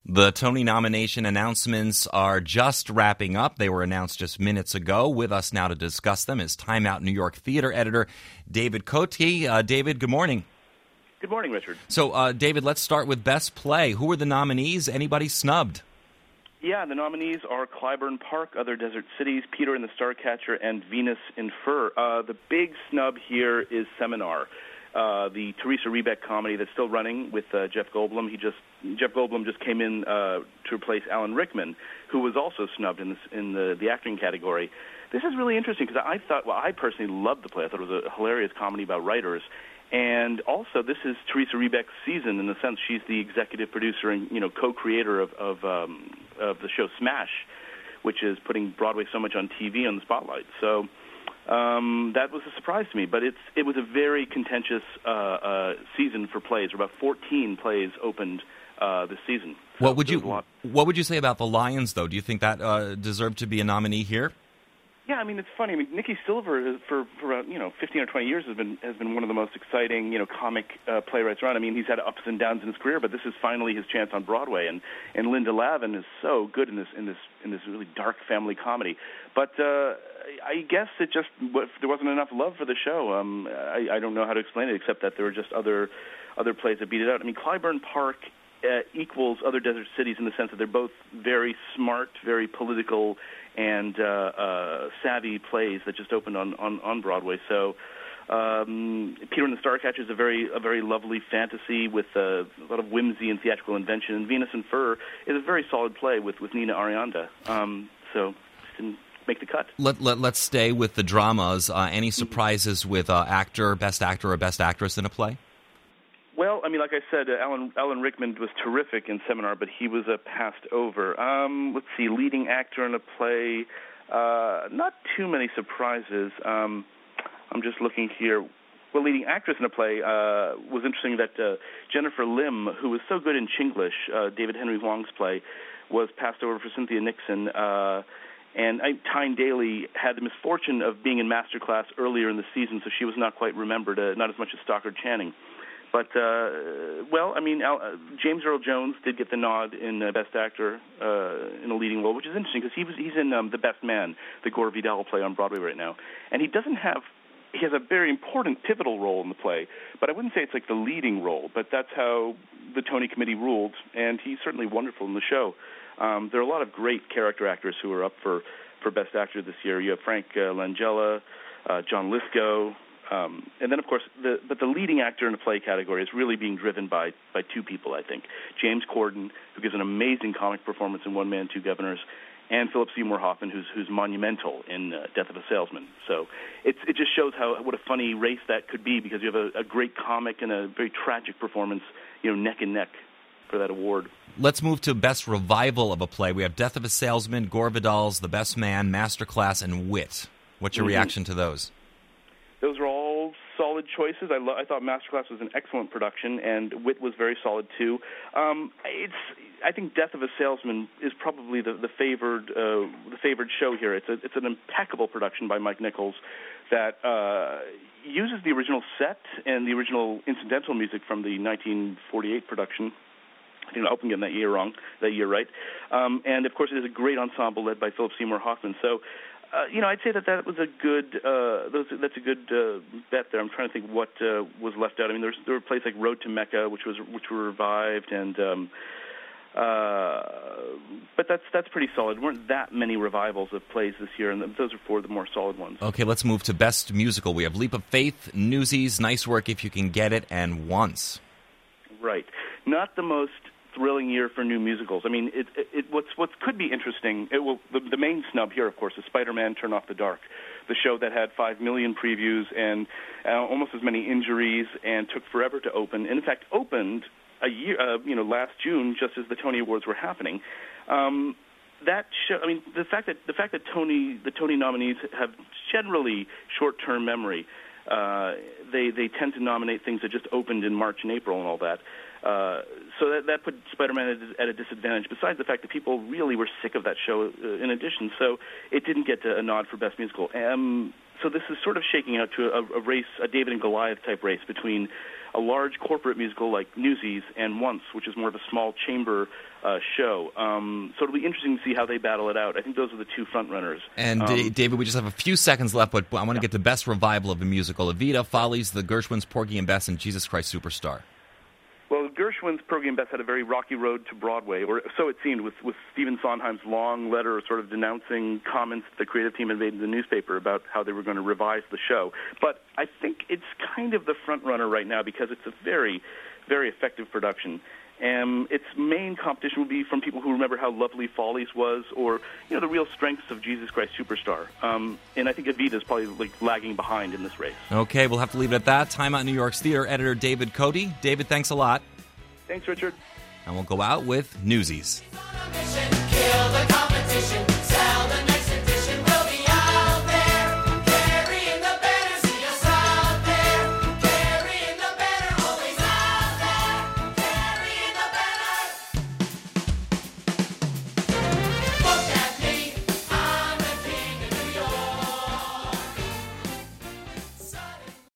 The Tony nomination announcements are just wrapping up. They were announced just minutes ago. With us now to discuss them is Time Out New York theater editor David Cote. David, good morning. Good morning, Richard. So, David, let's start with Best Play. Who are the nominees? Anybody snubbed? Yeah, the nominees are Clybourne Park, Other Desert Cities, Peter and the Starcatcher, and Venus in Fur. The big snub here is Seminar, the Teresa Rebeck comedy that's still running with Jeff Goldblum. Jeff Goldblum just came in to replace Alan Rickman, who was also snubbed in the acting category. This is really interesting because I personally loved the play. I thought it was a hilarious comedy about writers. And also, this is Teresa Rebeck's season in the sense she's the executive producer and co-creator of the show Smash, which is putting Broadway so much on TV on the spotlight. So that was a surprise to me. But it was a very contentious season for plays. About 14 plays opened this season. So what would you say about the Lions, though? Do you think that deserved to be a nominee here? Yeah, I mean, it's funny. I mean, Nikki Silver for 15 or 20 years has been one of the most exciting comic playwrights around. I mean, he's had ups and downs in his career, but this is finally his chance on Broadway. And Linda Lavin is so good in this really dark family comedy. But I guess there wasn't enough love for the show. I don't know how to explain it except that there were just other plays that beat it out. I mean, Clybourne Park equals Other Desert Cities in the sense that they're both very smart, very political, and savvy plays that just opened on Broadway. So Peter and the Starcatcher is a very lovely fantasy with a lot of whimsy and theatrical invention. And Venus in Fur is a very solid play with Nina Arianda. So didn't make the cut. Let's stay with the dramas. Any surprises with Best Actor or Best Actress in a play? Well, I mean, like I said, Alan Rickman was terrific in Seminar, but he was passed over. Let's see, leading actor in a play, not too many surprises. I'm just looking here. Well, leading actress in a play was interesting that Jennifer Lim, who was so good in Chinglish, David Henry Hwang's play, was passed over for Cynthia Nixon. And Tyne Daly had the misfortune of being in Masterclass earlier in the season, so she was not quite remembered, not as much as Stockard Channing. But, James Earl Jones did get the nod in Best Actor in a leading role, which is interesting because he's in The Best Man, the Gore Vidal play on Broadway right now. And he has a very important pivotal role in the play, but I wouldn't say it's like the leading role, but that's how the Tony Committee ruled, and he's certainly wonderful in the show. There are a lot of great character actors who are up for Best Actor this year. You have Frank Langella, John Lithgow, and then, of course, the leading actor in the play category is really being driven by two people, I think. James Corden, who gives an amazing comic performance in One Man, Two Governors, and Philip Seymour Hoffman, who's monumental in Death of a Salesman. So it just shows what a funny race that could be because you have a great comic and a very tragic performance, neck and neck for that award. Let's move to Best Revival of a Play. We have Death of a Salesman, Gore Vidal's The Best Man, Masterclass, and Wit. What's your reaction to those? Those are all solid choices. I thought Masterclass was an excellent production, and Wit was very solid too. I think Death of a Salesman is probably the favored show here. It's an impeccable production by Mike Nichols that uses the original set and the original incidental music from the 1948 production. I think I'm getting that year right. And of course, it is a great ensemble led by Philip Seymour Hoffman. So. I'd say that was a good. That's a good bet there. I'm trying to think what was left out. I mean, there were plays like Road to Mecca, which were revived, and but that's pretty solid. There weren't that many revivals of plays this year, and those are four of the more solid ones. Okay, let's move to Best Musical. We have Leap of Faith, Newsies, Nice Work If You Can Get It, and Once. Right, not the most thrilling year for new musicals. I mean, what could be interesting, the main snub here, of course, is Spider-Man Turn Off the Dark, the show that had 5 million previews and almost as many injuries and took forever to open. And in fact, opened a year, last June, just as the Tony Awards were happening. That show, I mean, the fact that the Tony nominees have generally short-term memory. They tend to nominate things that just opened in March and April and all that. So that put Spider-Man at a disadvantage, besides the fact that people really were sick of that show in addition. So it didn't get a nod for Best Musical. So this is sort of shaking out to a race, a David and Goliath type race between a large corporate musical like Newsies and Once, which is more of a small chamber show. So it'll be interesting to see how they battle it out. I think those are the two front runners. And David, we just have a few seconds left, but I want to get the best revival of a musical: Evita, Follies, The Gershwins, Porgy and Bess, and Jesus Christ Superstar. Well, Gershwin's Porgy and Bess had a very rocky road to Broadway, or so it seemed, with Stephen Sondheim's long letter sort of denouncing comments the creative team had made in the newspaper about how they were going to revise the show. But I think it's kind of the front runner right now because it's a very, very effective production. Its main competition will be from people who remember how lovely Follies was, or the real strengths of Jesus Christ Superstar. And I think Evita is probably lagging behind in this race. Okay, we'll have to leave it at that. Time Out New York's theater editor David Cote. David, thanks a lot. Thanks, Richard. And we'll go out with Newsies. Kill the competition.